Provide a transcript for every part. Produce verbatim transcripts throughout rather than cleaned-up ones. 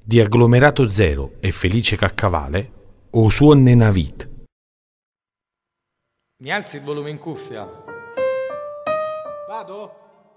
di Agglomerato Zero e Felice Caccavale o Suonne Navit. Mi alzi il volume in cuffia? Vado?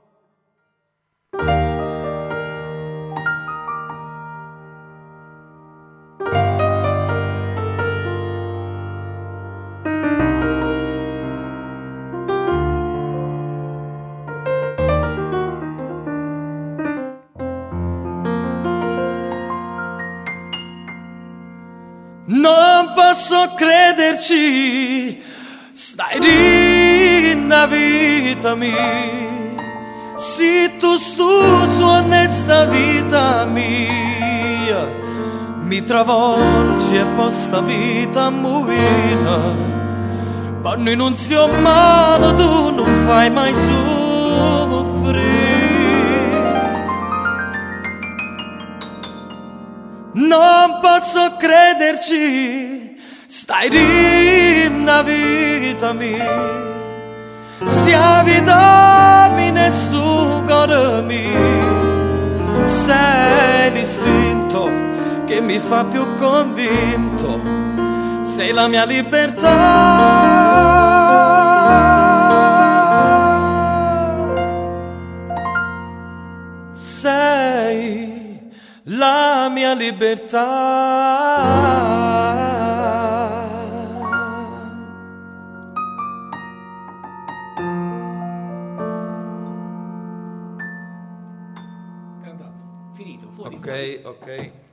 Non posso crederci, stai lì nella vita mia, se tu stu su onesta vita mia, mi travolgi e posta vita movina, ma noi non siamo male, tu non fai mai soffrire. Non posso crederci, stai lì nella vita mia, sia vita mia stu cuore mio, sei l'istinto che mi fa più convinto, sei la mia libertà, sei la mia libertà. È andato, finito, fuori. Ok, ok.